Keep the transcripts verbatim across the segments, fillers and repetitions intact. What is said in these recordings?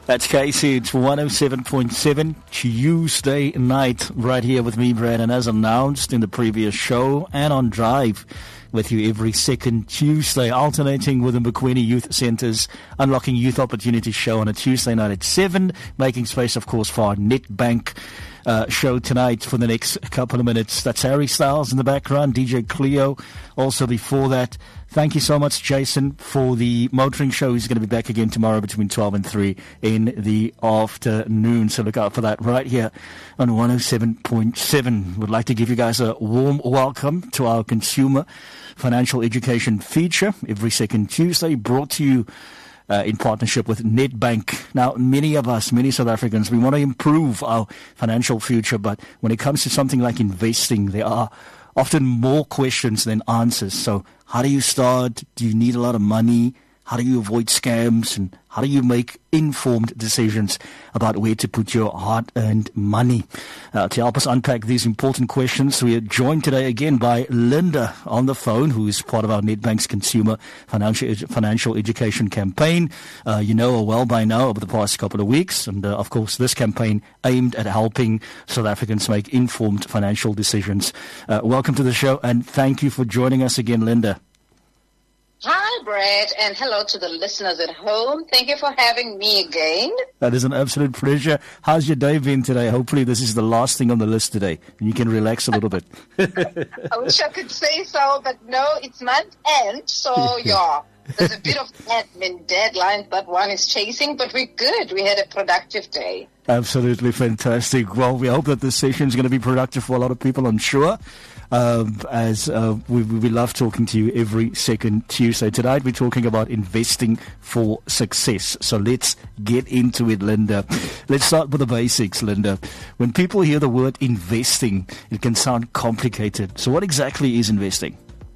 That's K C. It's one oh seven point seven Tuesday night right here with me, Brad. And as announced in the previous show and on Drive with you every second Tuesday, alternating with the Mboweni Youth Centre's Unlocking Youth Opportunity show on a Tuesday night at seven, making space, of course, for our Nedbank Uh, show tonight for the next couple of minutes. That's Harry Styles in the background, D J Cleo also before that. Thank you so much, Jason, for the motoring show. He's going to be back again tomorrow between twelve and three in the afternoon. So look out for that right here on one oh seven point seven. We'd like to give you guys a warm welcome to our consumer financial education feature every second Tuesday, brought to you Uh, in partnership with Nedbank. Now, many of us, many South Africans, we want to improve our financial future, but when it comes to something like investing, there are often more questions than answers. So how do you start? Do you need a lot of money? How do you avoid scams? And how do you make informed decisions about where to put your hard-earned money? Uh, to help us unpack these important questions, we are joined today again by Linda on the phone, who is part of our Nedbank's Consumer Financial Edu- Financial Education campaign. Uh, you know her well by now over the past couple of weeks. And, uh, of course, this campaign aimed at helping South Africans make informed financial decisions. Uh, welcome to the show, and thank you for joining us again, Linda. Hi, Brad, and hello to the listeners at home. Thank you for having me again. That is an absolute pleasure. How's your day been today? Hopefully this is the last thing on the list today, and you can relax a little bit. I wish I could say so, but no, it's month end, so yeah. There's a bit of admin deadlines that one is chasing, but we're good. We had a productive day. Absolutely fantastic. Well, we hope that this session is going to be productive for a lot of people, I'm sure. Um, as uh, we, we love talking to you every second Tuesday. Tonight we're talking about investing for success. So let's get into it, Linda. Let's start with the basics, Linda. When people hear the word investing, it can sound complicated. So what exactly is investing?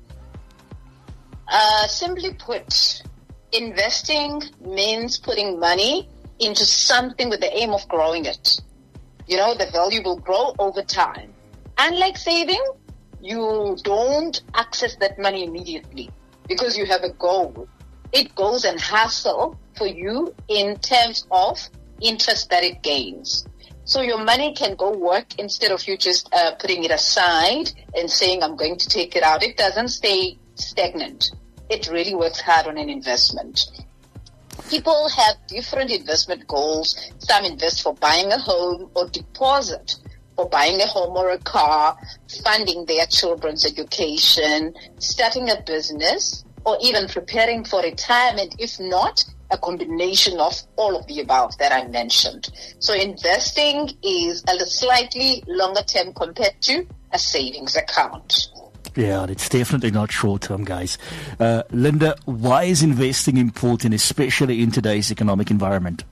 Uh, simply put, investing means putting money into something with the aim of growing it. You know, the value will grow over time. Unlike saving, you don't access that money immediately because you have a goal. It goes and hustle for you in terms of interest that it gains. So your money can go work instead of you just uh, putting it aside and saying, I'm going to take it out. It doesn't stay stagnant. It really works hard on an investment. People have different investment goals. Some invest for buying a home or deposit for buying a home or a car, funding their children's education, starting a business, or even preparing for retirement, if not a combination of all of the above that I mentioned. So investing is a slightly longer term compared to a savings account. Yeah, it's definitely not short-term, guys. Uh, Linda, why is investing important, especially in today's economic environment?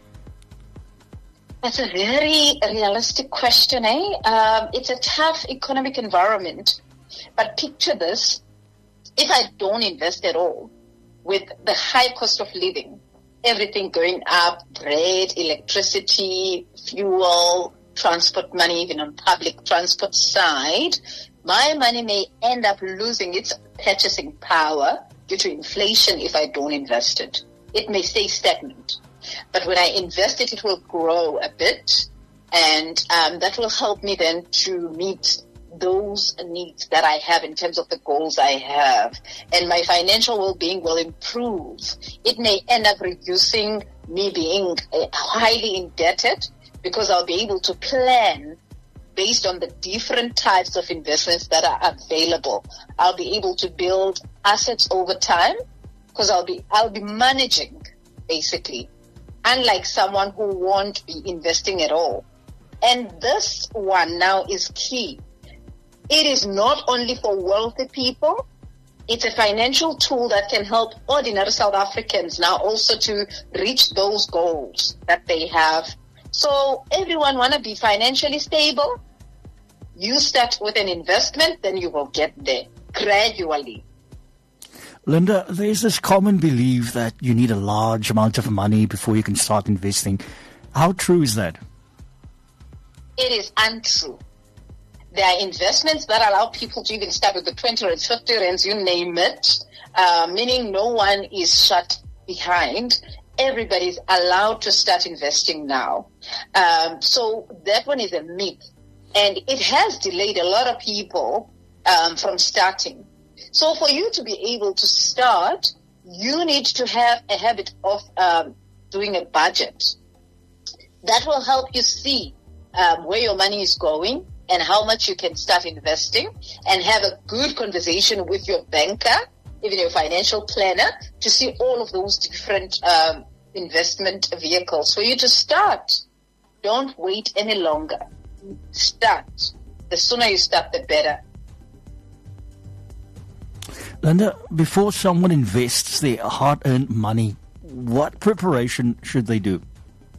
That's a very realistic question, eh? Um, it's a tough economic environment. But picture this. If I don't invest at all, with the high cost of living, everything going up, bread, electricity, fuel, transport money, even on public transport side, my money may end up losing its purchasing power due to inflation if I don't invest it. It may stay stagnant. But when I invest it, it will grow a bit, and um, that will help me then to meet those needs that I have in terms of the goals I have. And my financial well-being will improve. It may end up reducing me being uh, highly indebted because I'll be able to plan based on the different types of investments that are available. I'll be able to build assets over time because I'll be I'll be managing, basically, unlike someone who won't be investing at all. And this one now is key. It is not only for wealthy people. It's a financial tool that can help ordinary South Africans now also to reach those goals that they have. So everyone want to be financially stable. You start with an investment, then you will get there gradually. Linda, there's this common belief that you need a large amount of money before you can start investing. How true is that? It is untrue. There are investments that allow people to even start with the twenty rands, fifty rands, you name it, uh, meaning no one is shut behind. everybody's allowed to start investing now. Um, so that one is a myth. And it has delayed a lot of people um, from starting. So for you to be able to start, you need to have a habit of um, doing a budget. That will help you see um, where your money is going and how much you can start investing, and have a good conversation with your banker, even your financial planner, to see all of those different um, investment vehicles for you to start. Don't wait any longer. Start. The sooner you start, the better. Linda, before someone invests their hard-earned money, what preparation should they do?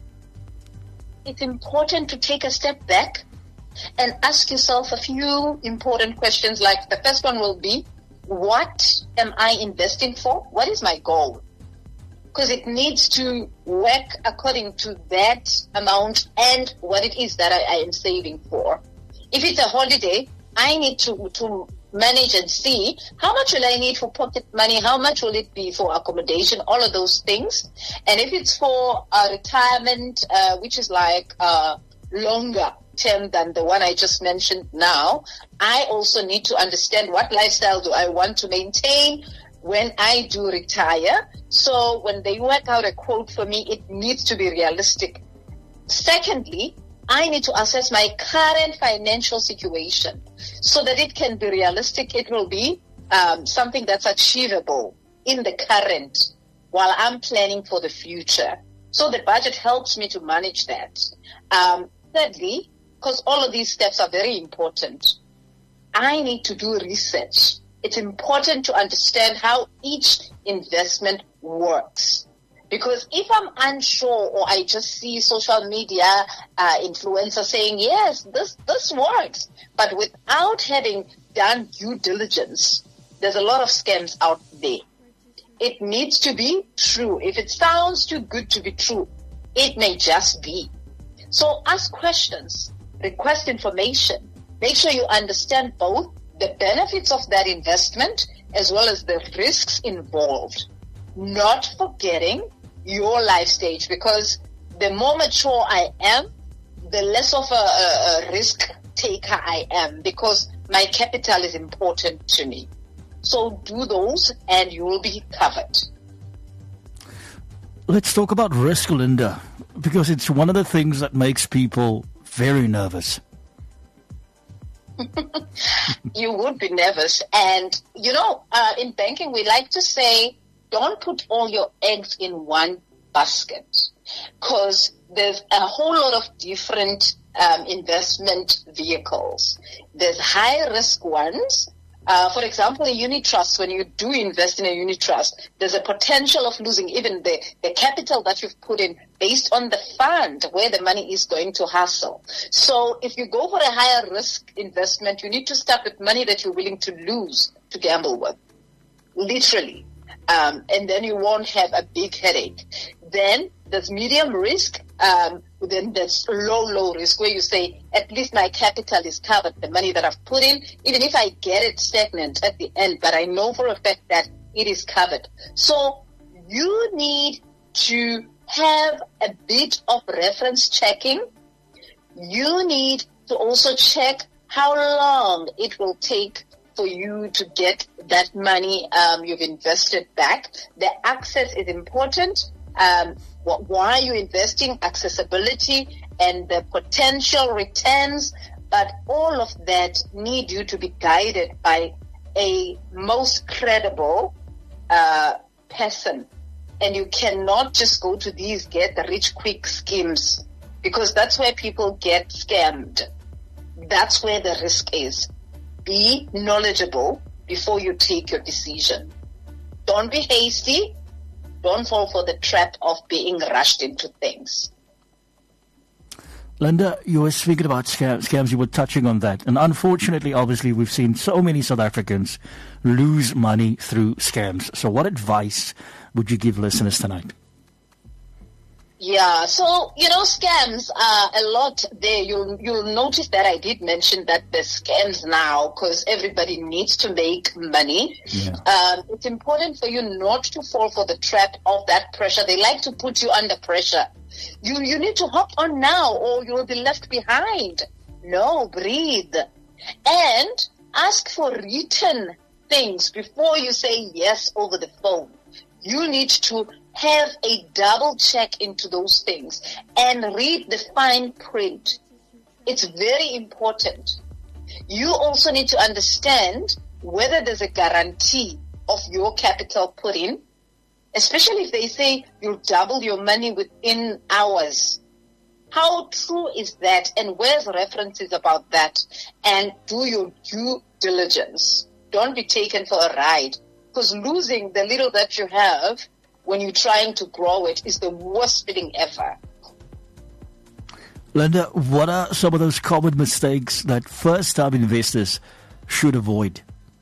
It's important to take a step back and ask yourself a few important questions. Like the first one will be, what am I investing for? What is my goal? Because it needs to work according to that amount and what it is that I, I am saving for. If it's a holiday, I need to, to manage and see how much will I need for pocket money, how much will it be for accommodation, all of those things. And if it's for a retirement, uh, which is like uh, longer term than the one I just mentioned now, I also need to understand what lifestyle do I want to maintain when I do retire. So when they work out a quote for me, it needs to be realistic. Secondly, I need to assess my current financial situation so that it can be realistic. It will be um, something that's achievable in the current while I'm planning for the future. So the budget helps me to manage that. Um, thirdly, because all of these steps are very important, I need to do research. It's important to understand how each investment works. Because if I'm unsure, or I just see social media uh, influencers saying, yes, this, this works, but without having done due diligence, there's a lot of scams out there. It needs to be true. If it sounds too good to be true, it may just be. So ask questions, request information, make sure you understand both the benefits of that investment as well as the risks involved. Not forgetting your life stage, because the more mature I am, the less of a, a, a risk taker I am, because my capital is important to me. So do those and you will be covered. Let's talk about risk, Linda, because it's one of the things that makes people very nervous. You would be nervous. And, you know, uh, in banking, we like to say, don't put all your eggs in one basket, because there's a whole lot of different um, investment vehicles. There's high-risk ones. Uh, for example, a unit trust, when you do invest in a unit trust, there's a potential of losing even the, the capital that you've put in based on the fund where the money is going to hustle. So if you go for a higher risk investment, you need to start with money that you're willing to lose to gamble with, literally. Um, and then you won't have a big headache. Then there's medium risk. Um, then there's low, low risk, where you say, at least my capital is covered, the money that I've put in, even if I get it stagnant at the end, but I know for a fact that it is covered. So you need to have a bit of reference checking. You need to also check how long it will take for you to get that money um, you've invested back. The access is important. Um, what, why are you investing? Accessibility and the potential returns. But all of that need you to be guided by a most credible uh, person. And you cannot just go to these get-rich-quick schemes, because that's where people get scammed. That's where the risk is. Be knowledgeable before you take your decision. Don't be hasty. Don't fall for the trap of being rushed into things. Linda, you were speaking about scam, scams. You were touching on that. And unfortunately, obviously, we've seen so many South Africans lose money through scams. So what advice would you give listeners tonight? Yeah, so, you know, scams are a lot there. You'll, you'll notice that I did mention that there's scams now because everybody needs to make money. Yeah. Um, it's important for you not to fall for the trap of that pressure. They like to put you under pressure. You, you need to hop on now or you'll be left behind. No, breathe. And ask for written things before you say yes over the phone. You need to have a double check into those things and read the fine print. It's very important. You also need to understand whether there's a guarantee of your capital put in, especially if they say you'll double your money within hours. How true is that? And where's references about that? And do your due diligence. Don't be taken for a ride, because losing the little that you have when you're trying to grow it is the worst feeling ever. Linda, what are some of those common mistakes that first-time investors should avoid?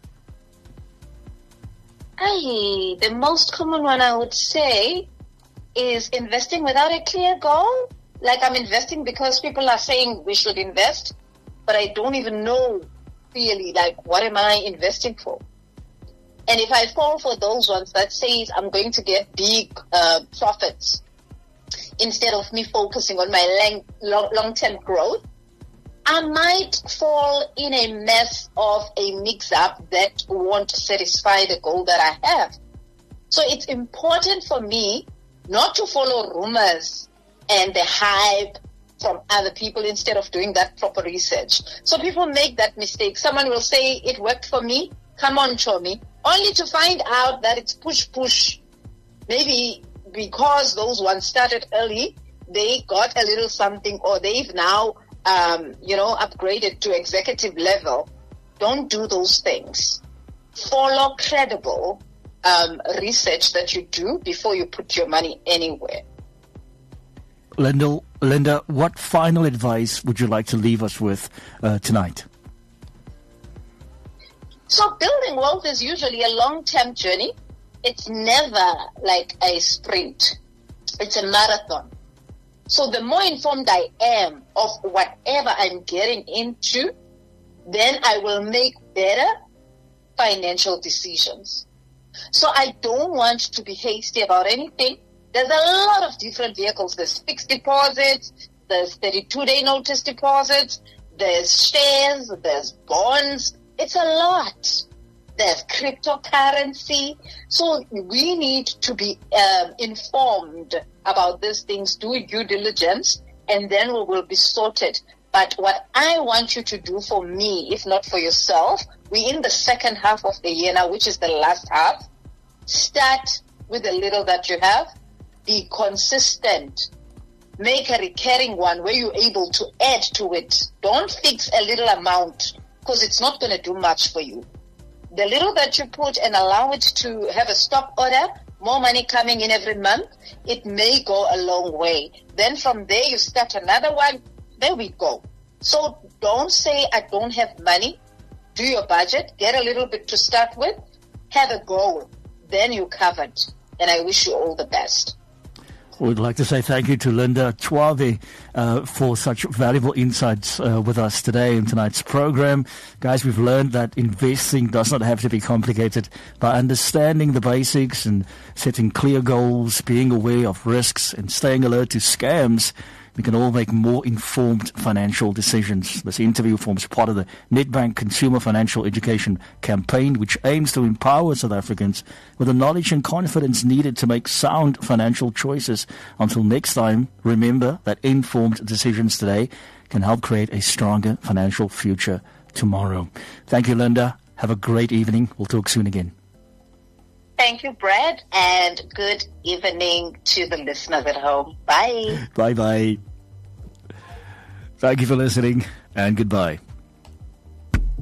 Aye, the most common one I would say is investing without a clear goal. Like I'm investing because people are saying we should invest, but I don't even know really like what am I investing for. And if I fall for those ones that says I'm going to get big uh, profits instead of me focusing on my long, long-term growth, I might fall in a mess of a mix-up that won't satisfy the goal that I have. So it's important for me not to follow rumors and the hype from other people instead of doing that proper research. So people make that mistake. Someone will say, it worked for me, come on, show me. Only to find out that it's push-push. Maybe because those ones started early, they got a little something, or they've now, um, you know, upgraded to executive level. Don't do those things. Follow credible um, research that you do before you put your money anywhere. Linda, Linda, what final advice would you like to leave us with uh, tonight? So building wealth is usually a long-term journey. It's never like a sprint. It's a marathon. So the more informed I am of whatever I'm getting into, then I will make better financial decisions. So I don't want to be hasty about anything. There's a lot of different vehicles. There's fixed deposits, there's thirty-two day notice deposits, there's shares, there's bonds. It's a lot. There's cryptocurrency. So we need to be um, informed about these things, do due diligence, and then we will be sorted. But what I want you to do for me, if not for yourself, we're in the second half of the year now, which is the last half. Start with the little that you have. Be consistent. Make a recurring one where you're able to add to it. Don't fix a little amount, because it's not going to do much for you. The little that you put and allow it to have a stop order, more money coming in every month, it may go a long way. Then from there, you start another one. There we go. So don't say, I don't have money. Do your budget. Get a little bit to start with. Have a goal. Then you're covered. And I wish you all the best. We'd like to say thank you to Linda Chwave uh, for such valuable insights uh, with us today in tonight's program. Guys, we've learned that investing does not have to be complicated. By understanding the basics and setting clear goals, being aware of risks and staying alert to scams, we can all make more informed financial decisions. This interview forms part of the Nedbank Consumer Financial Education campaign, which aims to empower South Africans with the knowledge and confidence needed to make sound financial choices. Until next time, remember that informed decisions today can help create a stronger financial future tomorrow. Thank you, Linda. Have a great evening. We'll talk soon again. Thank you, Brad, and good evening to the listeners at home. Bye. Bye-bye. Thank you for listening, and goodbye.